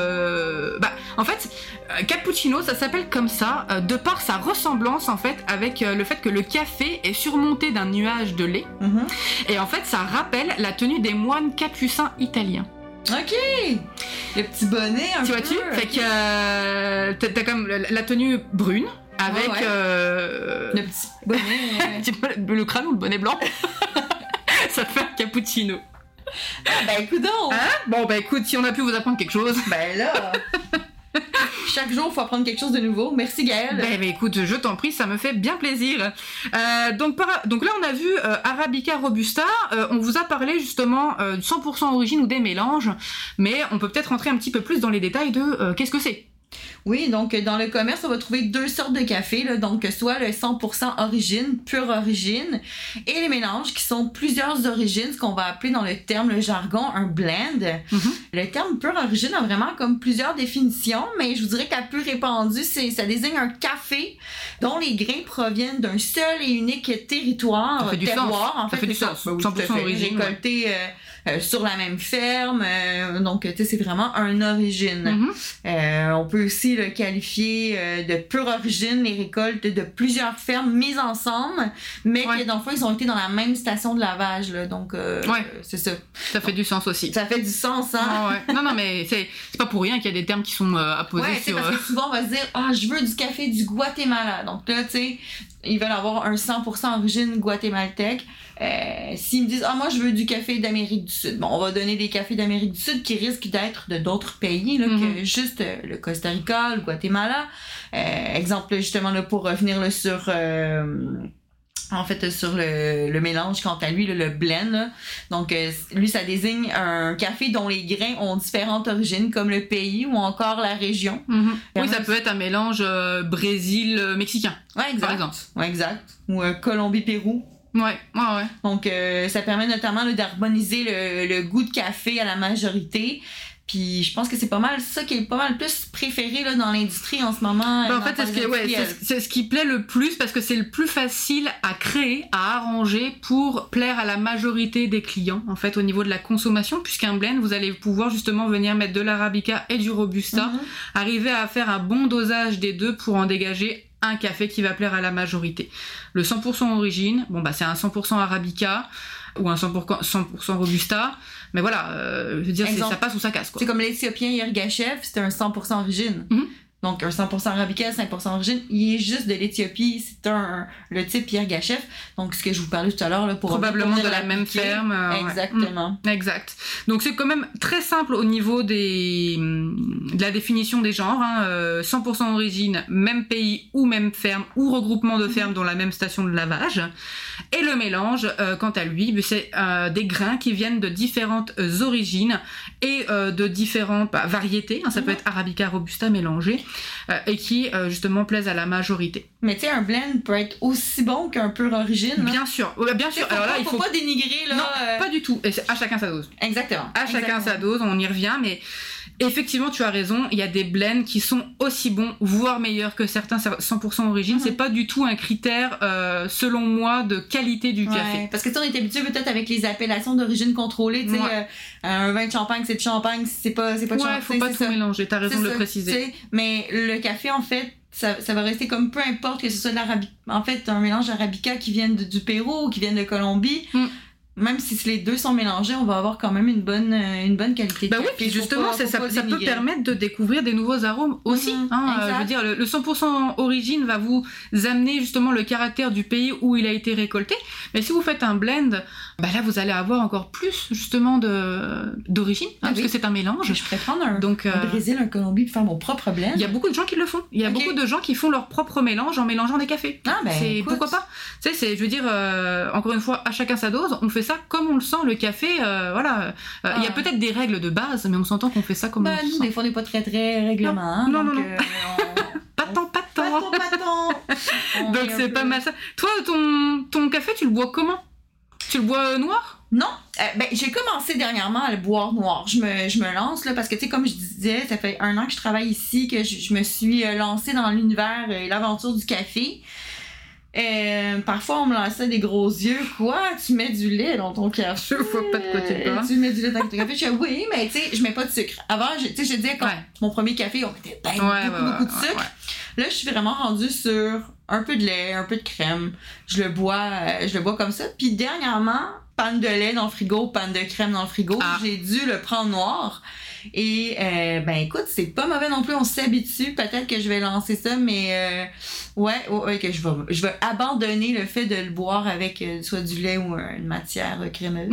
En fait, cappuccino, ça s'appelle comme ça de par sa ressemblance en fait avec le fait que le café est surmonté d'un nuage de lait. Et en fait, ça rappelle la tenue des moines capucins italiens. Ok, le petit bonnet un peu. Tu vois-tu? Fait que t'as comme la tenue brune. Avec le petit bonnet. Le crâne ou le bonnet blanc. Ça fait un cappuccino. Ben écoute donc. Bon ben écoute, si on a pu vous apprendre quelque chose. Ben là. Chaque jour, il faut apprendre quelque chose de nouveau. Merci Gaëlle. Ben écoute, je t'en prie, ça me fait bien plaisir. Donc là, on a vu Arabica Robusta. On vous a parlé justement 100% origine ou des mélanges, mais on peut peut-être rentrer un petit peu plus dans les détails de qu'est-ce que c'est. Oui, donc dans le commerce, on va trouver 2 sortes de café, là, donc soit le 100% origine, pure origine, et les mélanges qui sont plusieurs origines, ce qu'on va appeler dans le terme, le jargon, un blend. Le terme pure origine a vraiment comme plusieurs définitions, mais je vous dirais que la plus répandue, ça désigne un café dont les grains proviennent d'un seul et unique territoire, ça fait terroir. En fait, ça fait du sens. 100% origine. Récolté sur la même ferme, donc tu sais, c'est vraiment un origine. On peut aussi le qualifier de pure origine, les récoltes de plusieurs fermes mises ensemble, mais que dans le fond, ils ont été dans la même station de lavage, là, donc c'est ça. Ça fait du sens aussi. Ça fait du sens, hein? Non, mais c'est pas pour rien qu'il y a des termes qui sont apposés sur... parce que souvent, on va se dire, je veux du café du Guatemala. Donc là, tu sais, ils veulent avoir un 100% origine guatémaltèque. S'ils me disent, moi, je veux du café d'Amérique du Sud. Bon, on va donner des cafés d'Amérique du Sud qui risquent d'être de d'autres pays, là, que juste le Costa Rica, le Guatemala. Exemple, justement, là, pour revenir là, sur... en fait, sur le mélange, quant à lui, le blend. Là. Donc, lui, ça désigne un café dont les grains ont différentes origines, comme le pays ou encore la région. Oui, ça peut être un mélange Brésil-Mexicain, exact. par exemple. Ouais, exact. Ou Colombie-Pérou. Ouais. Donc, ça permet notamment là, d'harmoniser le goût de café à la majorité. Puis je pense que c'est pas mal ça qui est pas mal plus préféré là, dans l'industrie en ce moment. En fait, c'est ce qui plaît le plus parce que c'est le plus facile à créer, à arranger pour plaire à la majorité des clients en fait au niveau de la consommation, puisqu'un blend, vous allez pouvoir justement venir mettre de l'arabica et du robusta, arriver à faire un bon dosage des deux pour en dégager un café qui va plaire à la majorité. Le 100% origine, c'est un 100% arabica ou un 100% robusta. Mais voilà, je veux dire, ça passe ou ça casse, quoi. C'est comme l'Éthiopien Yirgacheffe, c'était un 100% origine. Donc, un 100% arabica, 5% origine, il est juste de l'Éthiopie, c'est le type Yirgacheffe. Donc, ce que je vous parlais tout à l'heure, là, pour probablement de la même ferme. Exactement. Exact. Donc, c'est quand même très simple au niveau de la définition des genres. 100% origine, même pays ou même ferme ou regroupement de fermes dans la même station de lavage. Et le mélange, quant à lui, c'est des grains qui viennent de différentes origines et de différentes variétés. Ça peut être arabica, robusta mélangé. Et qui justement plaisent à la majorité. Mais tu sais, un blend peut être aussi bon qu'un pur origine. Bien sûr. Alors là, il faut pas dénigrer là. Non, pas du tout. Et c'est à chacun sa dose. Exactement. Chacun sa dose. On y revient, mais effectivement, tu as raison. Il y a des blends qui sont aussi bons, voire meilleurs que certains 100% origine. C'est pas du tout un critère, selon moi, de qualité du café. Parce que tu on est habitué peut-être avec les appellations d'origine contrôlée. Tu sais, un vin de champagne, c'est de champagne, c'est pas de champagne. Ouais, faut pas tout mélanger. T'as raison de le préciser. Mais le café, en fait, ça va rester comme peu importe que ce soit de l'arabica. En fait, un mélange arabica qui vienne du Pérou ou qui vienne de Colombie. Même si les deux sont mélangés, on va avoir quand même une bonne qualité de café. Oui, puis justement, ça peut permettre de découvrir des nouveaux arômes aussi. Je veux dire, le 100% origine va vous amener justement le caractère du pays où il a été récolté. Mais si vous faites un blend, là, vous allez avoir encore plus justement d'origine, parce que c'est un mélange. Je pourrais prendre un Brésil, un Colombie, pour faire mon propre blend. Il y a beaucoup de gens qui le font. Il y a beaucoup de gens qui font leur propre mélange en mélangeant des cafés. Pourquoi pas? Tu sais, je veux dire, encore une fois, à chacun sa dose. On fait ça comme on le sent, le café, il y a peut-être des règles de base, mais on s'entend qu'on fait ça comme on le sent. Des fois, on n'est pas très règlement. Non. Pas tant. Donc c'est pas mal ça. Toi, ton café, tu le bois comment? Tu le bois noir? Non, j'ai commencé dernièrement à le boire noir. Je me lance là parce que tu sais, comme je disais, ça fait 1 an que je travaille ici, que je me suis lancée dans l'univers et l'aventure du café. Parfois, on me lançait des gros yeux. Quoi? Tu mets du lait dans ton café? Je vois pas de quoi tu parles. Tu mets du lait dans ton café? Je dis oui, mais tu sais, je mets pas de sucre. Avant, je disais, quand mon premier café, on mettait beaucoup de sucre. Là, je suis vraiment rendue sur un peu de lait, un peu de crème. Je le bois comme ça. Puis dernièrement, panne de lait dans le frigo, panne de crème dans le frigo. J'ai dû le prendre noir. Et écoute, c'est pas mauvais non plus, on s'habitue. Peut-être que je vais lancer ça, mais que je vais abandonner le fait de le boire avec soit du lait ou une matière crémeuse.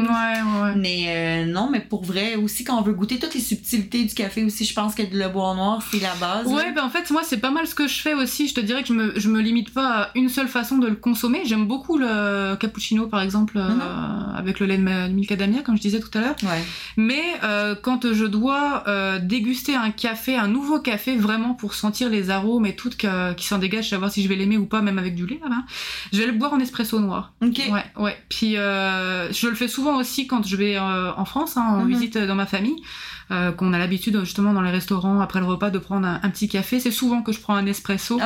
Mais non, mais pour vrai, aussi quand on veut goûter toutes les subtilités du café aussi, je pense que de le boire noir, c'est la base. En fait, moi, c'est pas mal ce que je fais aussi. Je te dirais que je me limite pas à une seule façon de le consommer. J'aime beaucoup le cappuccino, par exemple, avec le lait de macadamia, comme je disais tout à l'heure. Mais quand je dois déguster un nouveau café, vraiment pour sentir les arômes et tout qui s'en dégagent, savoir si je vais l'aimer ou pas, même avec du lait, je vais le boire en espresso noir. Puis je le fais souvent aussi quand je vais en France, en visite dans ma famille, qu'on a l'habitude justement dans les restaurants après le repas de prendre un petit café. C'est souvent que je prends un espresso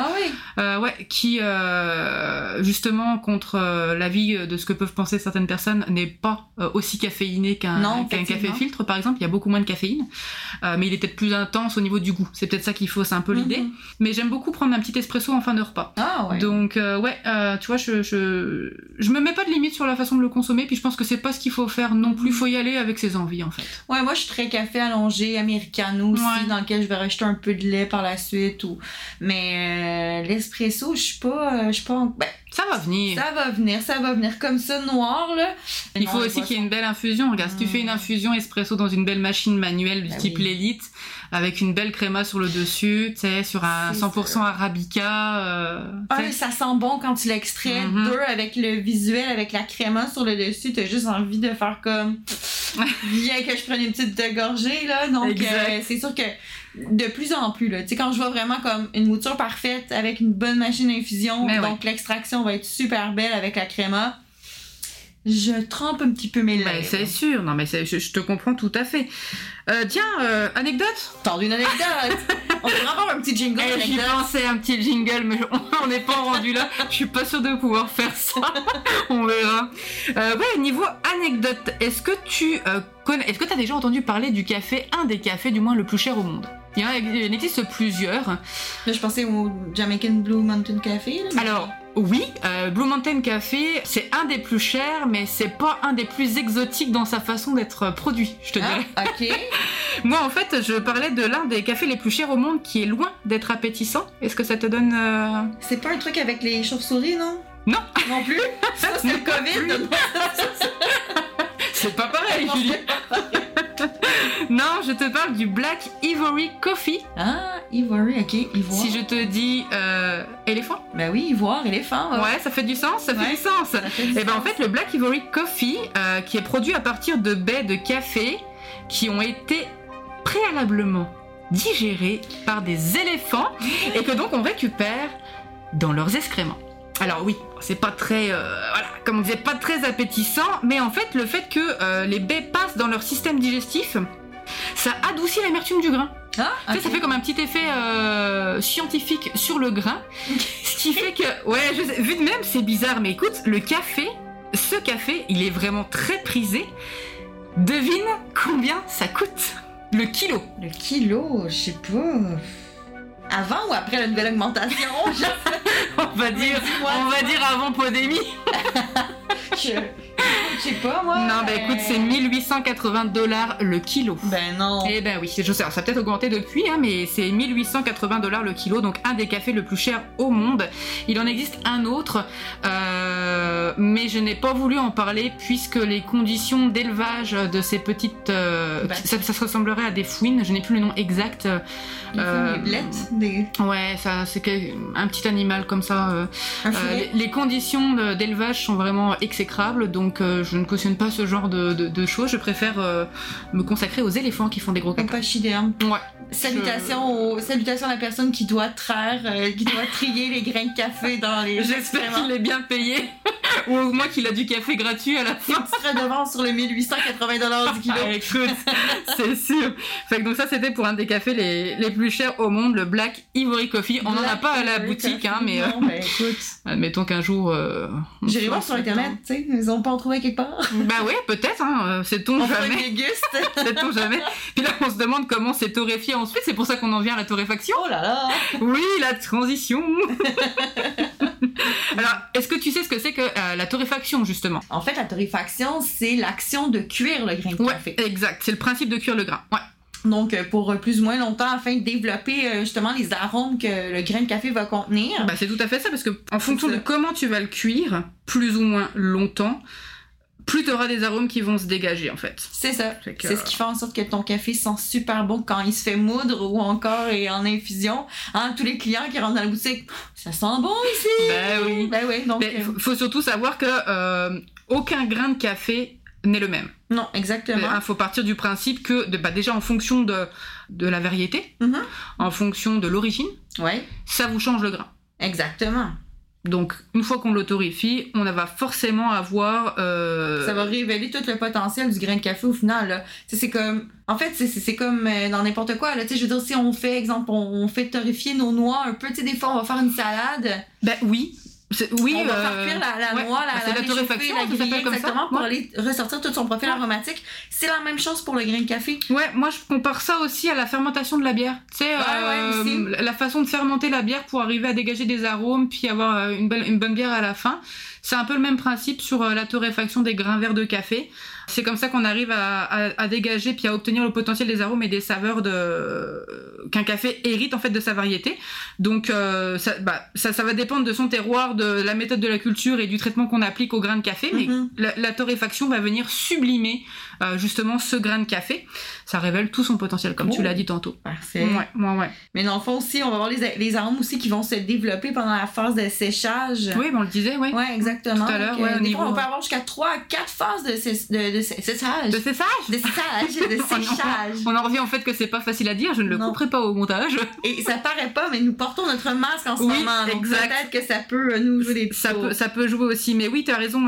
qui justement, contre l'avis de ce que peuvent penser certaines personnes, n'est pas aussi caféiné qu'un café filtre par exemple. Il y a beaucoup moins de caféine, mais il est peut-être plus intense au niveau du goût. C'est peut-être ça qu'il faut, c'est un peu l'idée. Mais j'aime beaucoup prendre un petit espresso en fin de repas. Donc tu vois, je me mets pas de limite sur la façon de le consommer, puis je pense que c'est pas ce qu'il faut faire non plus. Faut y aller avec ses envies en fait. Moi je suis très café allongé, americano aussi, dans lequel je vais rajouter un peu de lait par la suite. Mais l'espresso, je suis pas ça va venir. Ça va venir comme ça, noir, là. Il faut aussi qu'il y ait une belle infusion. Regarde, si tu fais une infusion espresso dans une belle machine manuelle du type l'élite, avec une belle créma sur le dessus, tu sais, sur un 100% arabica. Ça sent bon quand tu l'extrais. 2, avec le visuel, avec la créma sur le dessus, t'as juste envie de faire comme... bien que je prenne une petite gorgée, là. Donc, c'est sûr que de plus en plus, là, tu sais, quand je vois vraiment comme une mouture parfaite avec une bonne machine d'infusion, donc l'extraction va être super belle avec la créma, Je trempe un petit peu mes lèvres. Mais c'est sûr, non mais je te comprends tout à fait. Tiens, anecdote. T'as une anecdote. On devrait avoir un petit jingle. J'y pensais, un petit jingle, mais on n'est pas rendu là. Je suis pas sûre de pouvoir faire ça. On verra. Ouais, niveau anecdote, est-ce que tu est-ce que tu as déjà entendu parler du café, un des cafés du moins le plus cher au monde? Il en existe plusieurs. Là, je pensais au Jamaican Blue Mountain Café. Là, mais... Alors, oui, Blue Mountain Café, c'est un des plus chers, mais c'est pas un des plus exotiques dans sa façon d'être produit, je te dirais. Ok. Moi, en fait, je parlais de l'un des cafés les plus chers au monde qui est loin d'être appétissant. Est-ce que ça te donne... C'est pas un truc avec les chauves-souris, non? Non. Non plus? Ça, c'est le COVID. C'est pas pareil, Julie. Non, je te parle du Black Ivory Coffee. Ah, Ivory, ok, ivoire. Si je te dis éléphant. Ben oui, ivoire, éléphant. Ouais, ça fait du sens, ça fait du sens. Et ben en fait, le Black Ivory Coffee, qui est produit à partir de baies de café qui ont été préalablement digérées par des éléphants et que donc on récupère dans leurs excréments. Alors oui, c'est pas très, voilà, comme on disait, pas très appétissant, mais en fait, le fait que les baies passent dans leur système digestif, ça adoucit l'amertume du grain. Ah, okay. Tu sais, ça fait comme un petit effet scientifique sur le grain, ce qui fait que, ouais, je sais, vu de même, c'est bizarre, mais écoute, ce café, il est vraiment très prisé. Devine combien ça coûte le kilo. Le kilo, je sais pas. Avant ou après la nouvelle augmentation? On va dire avant pandémie. Je sais pas, moi. Non, bah écoute, c'est $1880 le kilo. Ben non. Eh ben oui, je sais, ça a peut-être augmenté depuis, hein, mais c'est $1880 le kilo, donc un des cafés le plus cher au monde. Il en existe un autre, mais je n'ai pas voulu en parler puisque les conditions d'élevage de ces petites... ça se ressemblerait à des fouines, je n'ai plus le nom exact. Des blettes Ouais, ça, c'est un petit animal comme ça. Les conditions d'élevage sont vraiment exécrables, donc je ne cautionne pas ce genre de choses. Je préfère me consacrer aux éléphants qui font des gros caca. Pachyderme. Ouais. Salutations à la personne qui doit trier les grains de café dans les... J'espère qu'il est bien payé. Ou au moins qu'il a du café gratuit à la fin. Une petite redevance sur les $1880 du kilo. Écoute, c'est sûr. Fait que donc ça, c'était pour un des cafés les plus chers au monde, le Black Ivory Coffee. On n'en a pas à la boutique, hein, mais... Non, ben écoute... Admettons qu'un jour... J'irai voir sur Internet, tu sais, ils ont pas en trouvé quelque part. Bah ouais, peut-être, hein, sait-on jamais. Sait-on jamais. Puis là, on se demande comment c'est torréfié ensuite, c'est pour ça qu'on en vient à la torréfaction. Oh là là. Oui, la transition. Alors, est-ce que tu sais ce que c'est que la torréfaction, justement? En fait, la torréfaction, c'est l'action de cuire le grain de café. Ouais, exact, c'est le principe de cuire le grain, ouais. Donc, pour plus ou moins longtemps, afin de développer justement les arômes que le grain de café va contenir. Bah, c'est tout à fait ça, parce que en fonction de comment tu vas le cuire, plus ou moins longtemps, plus tu auras des arômes qui vont se dégager, en fait. C'est ça. C'est ce qui fait en sorte que ton café sent super bon quand il se fait moudre ou encore et en infusion. Hein, tous les clients qui rentrent dans la boutique, ça sent bon ici! Ben oui. Ben oui, donc... Mais faut surtout savoir que aucun grain de café n'est le même. Non, exactement. Il faut partir du principe que, déjà en fonction de la variété, en fonction de l'origine, ça vous change le grain. Exactement. Donc, une fois qu'on l'autorifie, on va forcément avoir... Ça va révéler tout le potentiel du grain de café au final. Là. C'est comme... En fait, c'est comme dans n'importe quoi. Là. Je veux dire, si on fait, exemple, on fait torréfier nos noix un peu, des fois, on va faire une salade. Ben oui. Oui, on va faire cuire la noix, c'est la torréfaction, la griller, ça comme exactement, ça. pour aller ressortir tout son profil aromatique. C'est la même chose pour le grain de café. Ouais, moi je compare ça aussi à la fermentation de la bière. Tu sais, la façon de fermenter la bière pour arriver à dégager des arômes puis avoir une bonne bière à la fin. C'est un peu le même principe sur la torréfaction des grains verts de café. C'est comme ça qu'on arrive à dégager puis à obtenir le potentiel des arômes et des saveurs qu'un café hérite en fait de sa variété. Donc ça va dépendre de son terroir, de la méthode de la culture et du traitement qu'on applique au grain de café, mais la torréfaction va venir sublimer justement ce grain de café. Ça révèle tout son potentiel, comme tu l'as dit tantôt. Parfait. Ouais. Mais dans le fond aussi, on va voir les arômes aussi qui vont se développer pendant la phase de séchage. Oui, on le disait, oui. Oui, exactement. Tout à l'heure, des fois, on peut avoir jusqu'à 3 à 4 phases de séchage. De séchage. On en revient au fait que c'est pas facile à dire, je ne le couperai pas au montage. Et ça paraît pas, mais nous portons notre masque en ce moment, donc peut-être que ça peut nous jouer des tours. Ça peut jouer aussi, mais oui, tu as raison,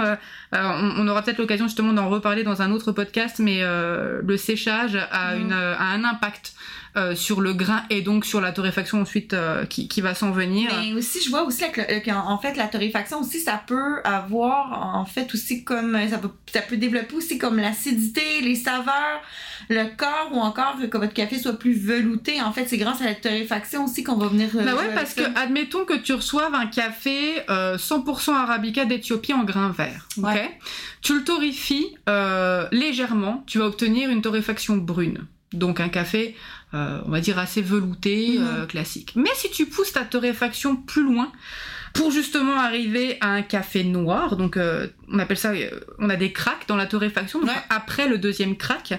on aura peut-être l'occasion justement d'en reparler dans un autre podcast, mais le séchage a un impact sur le grain et donc sur la torréfaction ensuite qui va s'en venir. Mais aussi, je vois aussi qu'en fait, la torréfaction aussi, ça peut avoir en fait aussi comme ça peut développer aussi comme l'acidité, les saveurs, le corps ou encore que votre café soit plus velouté. En fait, c'est grâce à la torréfaction aussi qu'on va venir... parce que admettons que tu reçoives un café 100% Arabica d'Éthiopie en grain vert. Ouais. Okay, tu le torréfies légèrement, tu vas obtenir une torréfaction brune. Donc un café, on va dire assez velouté, classique. Mais si tu pousses ta torréfaction plus loin, pour justement arriver à un café noir, donc on appelle ça, on a des cracks dans la torréfaction, donc après le deuxième crack,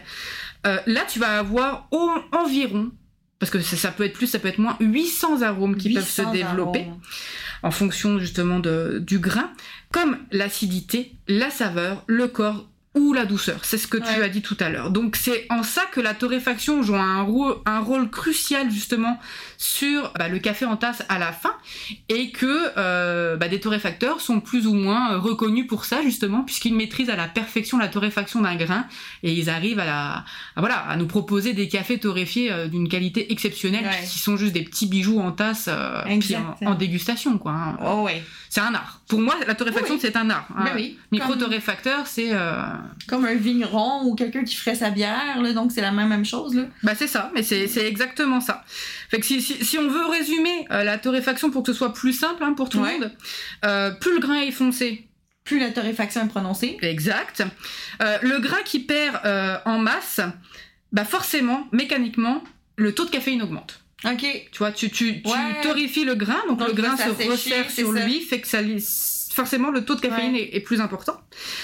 là tu vas avoir environ, parce que ça peut être plus, ça peut être moins, 800 arômes qui peuvent se développer en fonction justement du grain, comme l'acidité, la saveur, le corps ou la douceur. C'est ce que tu as dit tout à l'heure. Donc c'est en ça que la torréfaction joue un rôle crucial justement sur le café en tasse à la fin, et que des torréfacteurs sont plus ou moins reconnus pour ça justement, puisqu'ils maîtrisent à la perfection la torréfaction d'un grain, et ils arrivent à nous proposer des cafés torréfiés d'une qualité exceptionnelle, qui sont juste des petits bijoux en tasse puis en dégustation, quoi, hein. Oh ouais. C'est un art. Pour moi, la torréfaction, c'est un art. Micro-torréfacteur, c'est... Comme un vigneron ou quelqu'un qui ferait sa bière, là, donc c'est la même chose. Là. C'est ça, mais c'est exactement ça. Fait que si on veut résumer la torréfaction pour que ce soit plus simple pour tout le monde, plus le grain est foncé, plus la torréfaction est prononcée. Exact. Le grain qui perd en masse, forcément, mécaniquement, le taux de caféine augmente. Ok. Tu vois, tu torréfies le grain, donc le grain se resserre sur lui, fait que forcément le taux de caféine est plus important.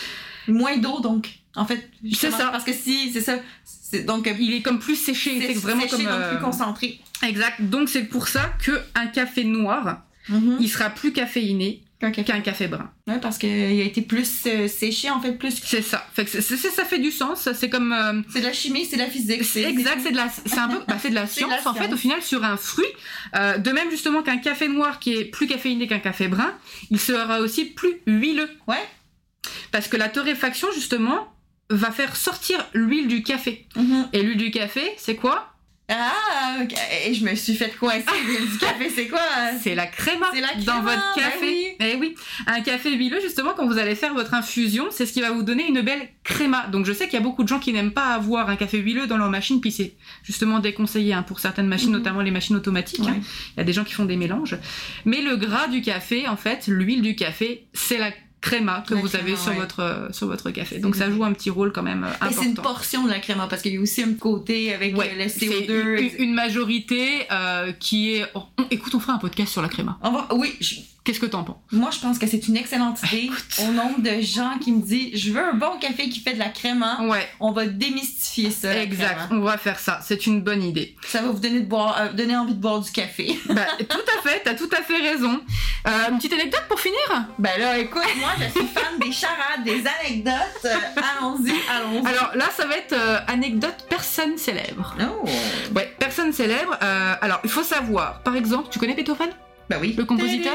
Moins d'eau, donc. En fait, c'est ça. Parce que c'est ça. Donc, il est comme plus séché. C'est vraiment séché, comme donc plus concentré. Exact. Donc c'est pour ça qu'un café noir, il sera plus caféiné qu'un café brun. Ouais, parce qu'il a été plus séché, en fait, plus... C'est ça. Fait que ça fait du sens. C'est comme... C'est de la chimie, c'est de la physique. C'est exact. C'est un peu... c'est de la science, en fait, au final, sur un fruit. De même, justement, qu'un café noir qui est plus caféiné qu'un café brun, il sera aussi plus huileux. Ouais. Parce que la torréfaction, justement, va faire sortir l'huile du café. Et l'huile du café, c'est quoi ? Ah, ok. Et je me suis fait coincer. L'huile du café, c'est quoi? C'est la créma dans votre café. Ben oui. Un café huileux, justement, quand vous allez faire votre infusion, c'est ce qui va vous donner une belle créma. Donc je sais qu'il y a beaucoup de gens qui n'aiment pas avoir un café huileux dans leur machine, puis c'est justement déconseillé pour certaines machines, notamment les machines automatiques. Il y a des gens qui font des mélanges. Mais le gras du café, en fait, l'huile du café, c'est la créma que vous avez sur votre café. Donc ça joue un petit rôle quand même important. C'est une portion de la créma, parce qu'il y a aussi un côté avec le CO2. C'est une majorité qui est... écoute, on fera un podcast sur la créma. Qu'est-ce que t'en penses? Moi, je pense que c'est une excellente idée. Au nombre de gens qui me disent « Je veux un bon café qui fait de la créma. » On va démystifier ça. Exact. On va faire ça. C'est une bonne idée. Ça va vous donner envie de boire du café. Tout à fait. T'as tout à fait raison. Une petite anecdote pour finir? Là, écoute, moi, je suis fan des charades, des anecdotes. Allons-y. Alors là, ça va être anecdote personne célèbre. Oh. Ouais, personne célèbre. Alors, il faut savoir, par exemple, tu connais Beethoven? Oui. Le compositeur?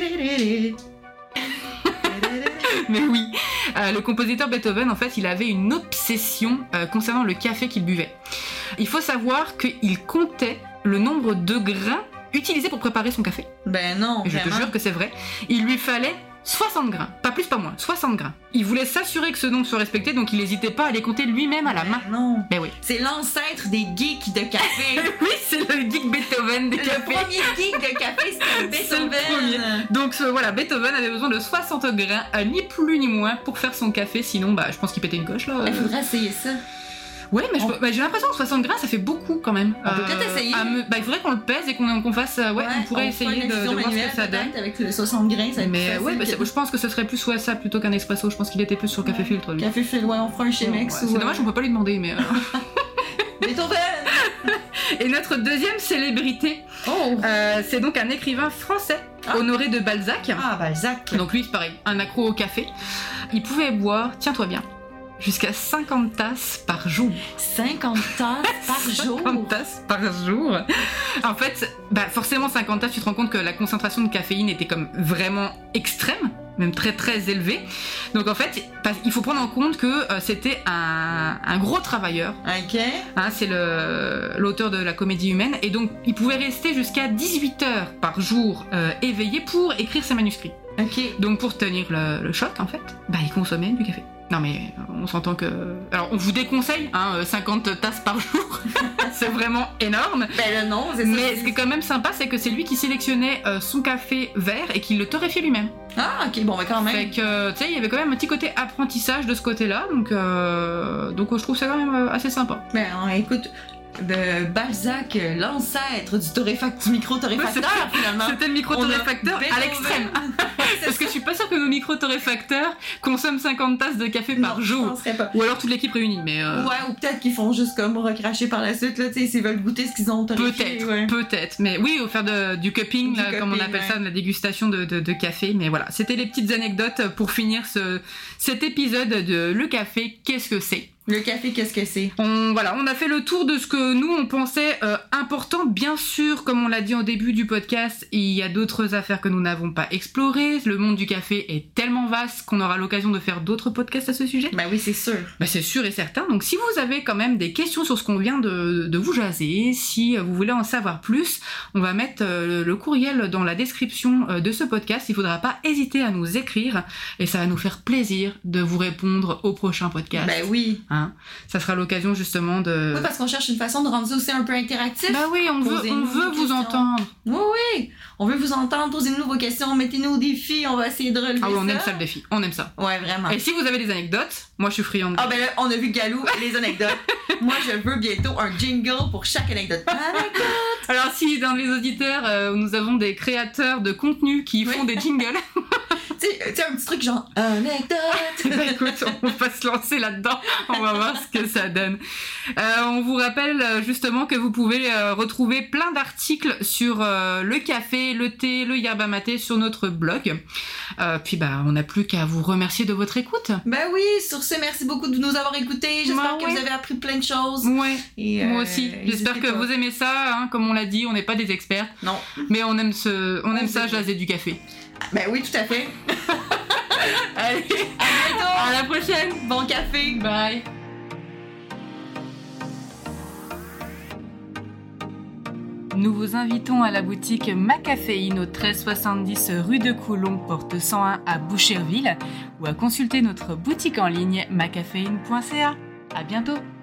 Mais oui, le compositeur Beethoven, en fait, il avait une obsession concernant le café qu'il buvait. Il faut savoir qu'il comptait le nombre de grains utilisés pour préparer son café. Non, je te jure que c'est vrai. Il lui fallait 60 grains, pas plus, pas moins, 60 grains. Il voulait s'assurer que ce nombre soit respecté, donc il n'hésitait pas à les compter lui-même à la main. Non. Oui. C'est l'ancêtre des geeks de café. Oui, c'est le geek Beethoven des cafés. Le premier geek de café, c'était Beethoven. C'est le premier. Donc Beethoven avait besoin de 60 grains, ni plus ni moins, pour faire son café, sinon je pense qu'il pétait une coche là. Il faudrait essayer ça. Ouais, mais j'ai l'impression que 60 grains, ça fait beaucoup quand même. On peut peut-être essayer. Il faudrait qu'on le pèse et qu'on fasse. On pourrait essayer de voir ce que ça donne. Avec le 60 grains, ça mais ouais, je pense que ce serait plus ça plutôt qu'un espresso. Je pense qu'il était plus sur café filtre. Lui. Café filtre, on fera un Chemex. C'est dommage, on peut pas lui demander, mais. Beethoven. Et notre deuxième célébrité, c'est donc un écrivain français, Honoré de Balzac. Ah, Balzac. Donc lui, c'est pareil, un accro au café. Il pouvait boire, tiens-toi bien, jusqu'à 50 tasses par jour. 50 tasses par jour 50 tasses par jour. En fait, forcément 50 tasses, tu te rends compte que la concentration de caféine était comme vraiment extrême, même très très élevée. Donc en fait, il faut prendre en compte que c'était un gros travailleur. Ok. C'est l'auteur de La Comédie humaine. Et donc il pouvait rester jusqu'à 18 heures par jour éveillé pour écrire ses manuscrits. Ok. Donc pour tenir le choc, en fait, il consommait du café. Non mais on s'entend que... Alors on vous déconseille 50 tasses par jour, c'est vraiment énorme. Non, c'est ça. Mais ce qui est quand même sympa, c'est que c'est lui qui sélectionnait son café vert et qui le torréfiait lui-même. Ah ok, bon quand même. Fait que tu sais, il y avait quand même un petit côté apprentissage de ce côté-là, donc je trouve ça quand même assez sympa. Écoute... de Balzac, l'ancêtre du micro-torréfacteur, finalement. C'était le micro-torréfacteur à l'extrême. Parce que je suis pas sûre que nos micro-torréfacteurs consomment 50 tasses de café par jour. Je penserais pas. Ou alors toute l'équipe réunie, mais... Ouais, ou peut-être qu'ils font juste comme recracher par la suite, là, tu sais, s'ils veulent goûter ce qu'ils ont torréfié. Peut-être. Mais oui, au faire du cupping, comme on appelle ça, de la dégustation de café. Mais voilà, c'était les petites anecdotes pour finir cet épisode de Le café, qu'est-ce que c'est ? Le café, qu'est-ce que c'est? On a fait le tour de ce que nous, on pensait important. Bien sûr, comme on l'a dit au début du podcast, il y a d'autres affaires que nous n'avons pas explorées. Le monde du café est tellement vaste qu'on aura l'occasion de faire d'autres podcasts à ce sujet. Oui, c'est sûr. C'est sûr et certain. Donc, si vous avez quand même des questions sur ce qu'on vient de vous jaser, si vous voulez en savoir plus, on va mettre le courriel dans la description de ce podcast. Il faudra pas hésiter à nous écrire et ça va nous faire plaisir de vous répondre au prochain podcast. Oui. Ça sera l'occasion justement de... Oui, parce qu'on cherche une façon de rendre ça aussi un peu interactif. Oui, on veut vous entendre. Oui, on veut vous entendre. Posez-nous vos questions, mettez-nous au défi, on va essayer de relever ça. On aime ça le défi, on aime ça. Ouais, vraiment. Et si vous avez des anecdotes, moi je suis friande. Là, on a vu Galou, les anecdotes. Moi, je veux bientôt un jingle pour chaque anecdote. Alors si dans les auditeurs, nous avons des créateurs de contenu qui font des jingles... Tu sais, un petit truc genre anecdote. Écoute, on va se lancer là-dedans. On va voir ce que ça donne. On vous rappelle justement que vous pouvez retrouver plein d'articles sur le café, le thé, le yerba maté sur notre blog. Puis on n'a plus qu'à vous remercier de votre écoute. Oui, sur ce, merci beaucoup de nous avoir écoutés. J'espère que vous avez appris plein de choses. Ouais. Et moi aussi. J'espère que vous aimez ça. Comme on l'a dit, on n'est pas des experts. Non. Mais on aime ça, jaser du café. Oui, tout à fait. Allez, à bientôt. À la prochaine. Bon café. Bye. Nous vous invitons à la boutique Macaféine au 1370 rue de Coulon, porte 101 à Boucherville, ou à consulter notre boutique en ligne macaféine.ca. À bientôt.